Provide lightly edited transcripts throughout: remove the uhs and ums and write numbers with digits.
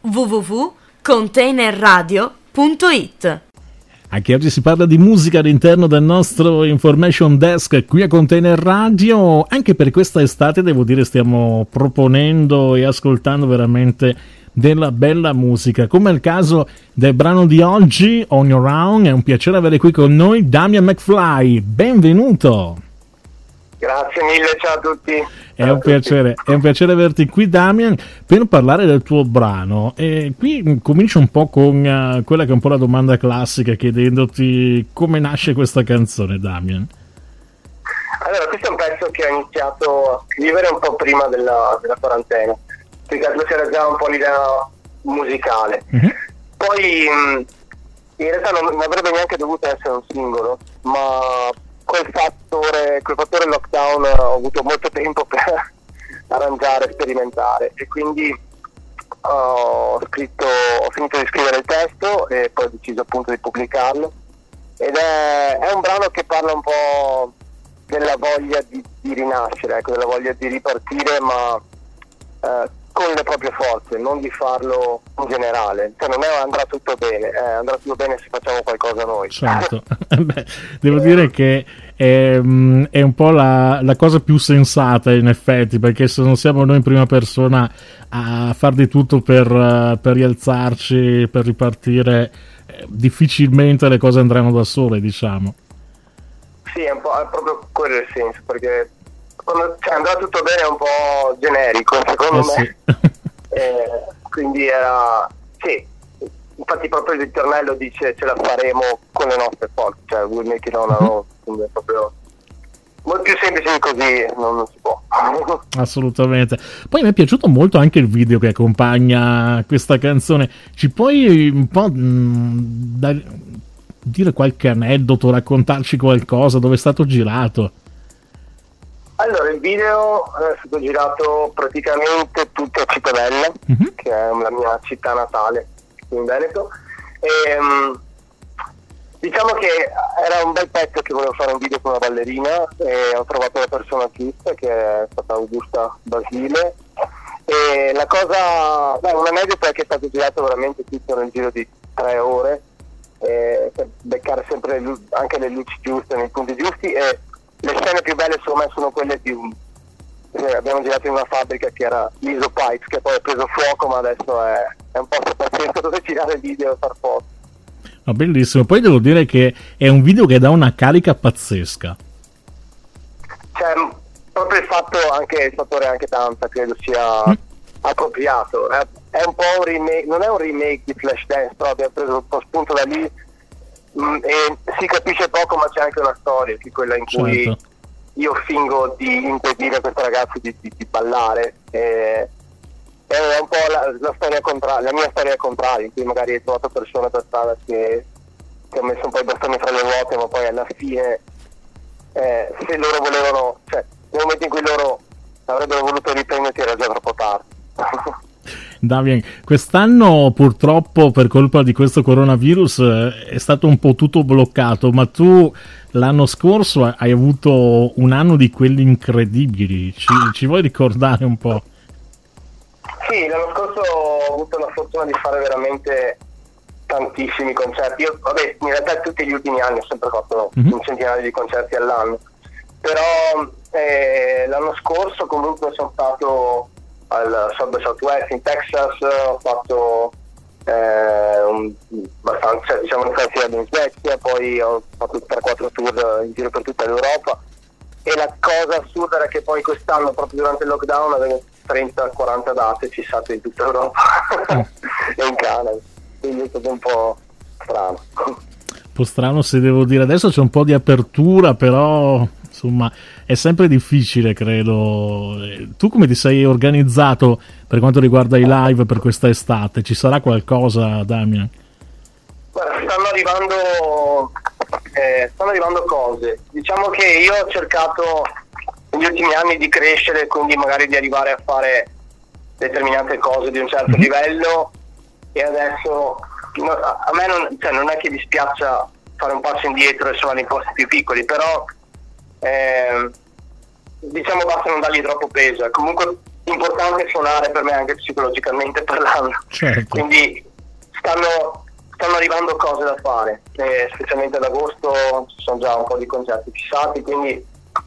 www.containerradio.it. Anche oggi si parla di musica all'interno del nostro Information Desk qui a Container Radio. Anche per questa estate, devo dire, stiamo proponendo e ascoltando veramente della bella musica, come è il caso del brano di oggi, On Your Own. È un piacere avere qui con noi Damian McFly, benvenuto. Grazie mille, ciao a tutti. È un piacere averti qui, Damian, per parlare del tuo brano. E qui comincio un po' con quella che è un po' la domanda classica, chiedendoti come nasce questa canzone, Damian. Allora, questo è un pezzo che ho iniziato a scrivere un po' prima della quarantena, perché c'era già un po' l'idea musicale. Mm-hmm. Poi in realtà non avrebbe neanche dovuto essere un singolo, ma quel fattore lockdown ho avuto molto tempo per arrangiare, sperimentare, e quindi ho finito di scrivere il testo e poi ho deciso appunto di pubblicarlo, ed è un brano che parla un po' della voglia di rinascere, ecco, della voglia di ripartire, ma con le proprie forze, non di farlo in generale. Cioè non è andrà tutto bene, andrà tutto bene se facciamo qualcosa noi. Certo. Beh, devo dire che è un po' la cosa più sensata, in effetti, perché se non siamo noi in prima persona a far di tutto per rialzarci, per ripartire, difficilmente le cose andranno da sole, diciamo. Sì, è proprio quello il senso, perché quando andrà tutto bene è un po' generico, secondo me. Sì. Quindi era, sì, infatti proprio il ritornello dice ce la faremo con le nostre forze, cioè we'll make it on our own, quindi è proprio molto più semplice di così, non si può. Assolutamente. Poi mi è piaciuto molto anche il video che accompagna questa canzone. Ci puoi un po' dire qualche aneddoto, raccontarci qualcosa, dove è stato girato? Allora, il video è stato girato praticamente tutto a Cittadella, mm-hmm, che è la mia città natale in Veneto, e diciamo che era un bel pezzo che volevo fare un video con una ballerina, e ho trovato la persona giusta, che è stata Augusta Basile, e la cosa, un aneddoto è che è stato girato veramente tutto nel giro di 3 ore, per beccare sempre anche le luci giuste nei punti giusti, e le scene più belle secondo me sono quelle abbiamo girato in una fabbrica che era l'Iso Pipes, che poi ha preso fuoco, ma adesso è un posto pazzesco dove girare il video e far foto. No, bellissimo. Poi devo dire che è un video che dà una carica pazzesca. Cioè, proprio il fattore anche danza credo sia appropriato. È un po' un remake, non è un remake di Flashdance, però abbiamo preso un po' spunto da lì, e si capisce poco, ma c'è anche una storia, che è quella in cui certo, io fingo di impedire a questo ragazzo di ballare, è un po' la storia contraria, la mia storia contraria, in cui magari hai trovato persone per strada che ho messo un po' i bastoni fra le ruote, ma poi alla fine se loro volevano, cioè nel momento in cui loro avrebbero voluto riprenderti era già troppo tardi. Damian, quest'anno purtroppo per colpa di questo coronavirus è stato un po' tutto bloccato, ma tu l'anno scorso hai avuto un anno di quelli incredibili, ci vuoi ricordare un po'? Sì, l'anno scorso ho avuto la fortuna di fare veramente tantissimi concerti. Io, vabbè, in realtà tutti gli ultimi anni ho sempre fatto un centinaio di concerti all'anno, però l'anno scorso comunque sono stato al South by Southwest in Texas, ho fatto abbastanza, diciamo, un festival in Svezia, poi ho fatto 3-4 tour in giro per tutta l'Europa, e la cosa assurda era che poi quest'anno, proprio durante il lockdown, avevo 30-40 date fissate in tutta Europa e in Canada, quindi è stato un po' strano. Un po' strano, se devo dire. Adesso c'è un po' di apertura, però insomma è sempre difficile, credo. Tu come ti sei organizzato per quanto riguarda i live per questa estate? Ci sarà qualcosa, Damian? Guarda, stanno arrivando cose. Diciamo che io ho cercato negli ultimi anni di crescere, quindi magari di arrivare a fare determinate cose di un certo livello, e adesso a me non è che dispiaccia fare un passo indietro e suonare in posti più piccoli, però diciamo basta non dargli troppo peso. Comunque importante suonare per me anche psicologicamente parlando. Certo. Quindi stanno arrivando cose da fare, specialmente ad agosto ci sono già un po' di concerti fissati, quindi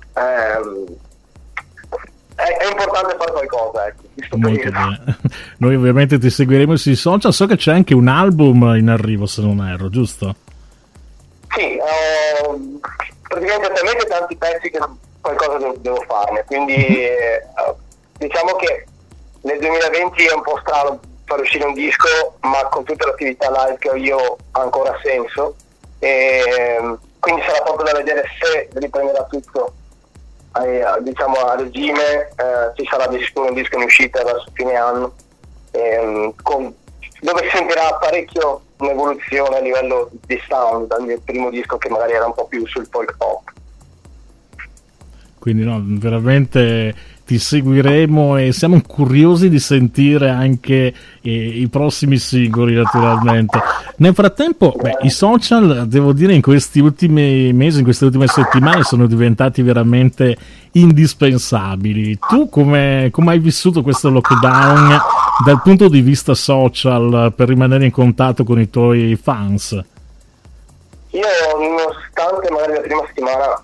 è importante fare qualcosa, ecco. Molto bene. Noi ovviamente ti seguiremo sui social. So che c'è anche un album in arrivo, se non erro, giusto? Sì, praticamente talmente tanti pezzi che qualcosa devo farne, quindi diciamo che nel 2020 è un po' strano far uscire un disco, ma con tutte le attività live che ho io ha ancora senso, e quindi sarà proprio da vedere se riprenderà tutto diciamo a regime. Ci sarà di sicuro un disco in uscita verso fine anno, dove si sentirà parecchio un'evoluzione a livello di sound dal mio primo disco, che magari era un po' più sul folk pop. Quindi no, veramente ti seguiremo e siamo curiosi di sentire anche i prossimi singoli, naturalmente. Nel frattempo, i social, devo dire, in questi ultimi mesi, in queste ultime settimane sono diventati veramente indispensabili. Tu come hai vissuto questo lockdown dal punto di vista social, per rimanere in contatto con i tuoi fans? Io, nonostante magari la prima settimana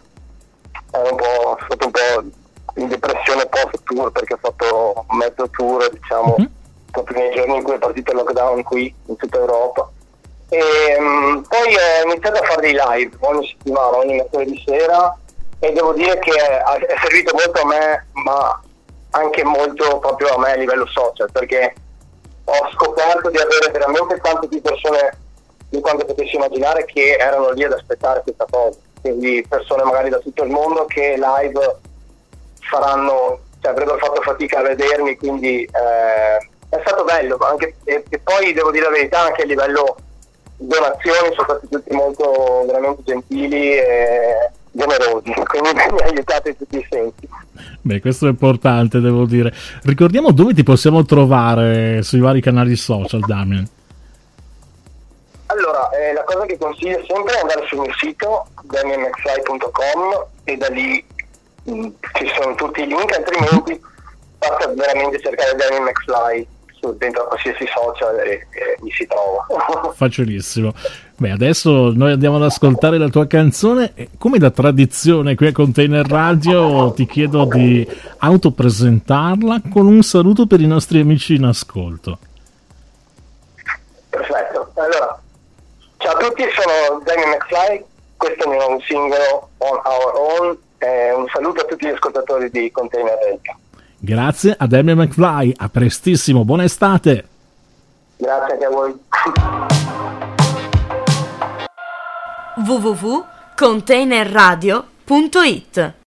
ero stato un po' in depressione post tour, perché ho fatto mezzo tour, diciamo, proprio nei giorni in cui è partito il lockdown qui in tutta Europa, e poi ho iniziato a fare dei live ogni settimana, ogni mercoledì sera, e devo dire che è servito molto a me, ma anche molto proprio a me a livello social, perché ho scoperto di avere veramente tante più persone di quanto potessi immaginare che erano lì ad aspettare questa cosa. Quindi persone magari da tutto il mondo che live avrebbero fatto fatica a vedermi, quindi è stato bello anche, e poi devo dire la verità, anche a livello donazioni sono stati tutti molto veramente gentili e generosi, quindi mi ha aiutato in tutti i sensi. Beh, questo è importante, devo dire. Ricordiamo dove ti possiamo trovare sui vari canali social, Damien. Allora, la cosa che consiglio sempre è andare sul mio sito damianmcfly.com, e da lì ci sono tutti i link, altrimenti basta veramente cercare Damien McFly dentro a qualsiasi social e mi si trova. Facilissimo. Beh, adesso noi andiamo ad ascoltare la tua canzone. Come da tradizione qui a Container Radio ti chiedo di autopresentarla con un saluto per i nostri amici in ascolto. Perfetto, allora ciao a tutti, sono Damien McFly, questo è il mio nuovo singolo On Our Own, un saluto a tutti gli ascoltatori di Container Radio. Grazie a Damien McFly, a prestissimo, buona estate. Grazie anche a voi. www.containerradio.it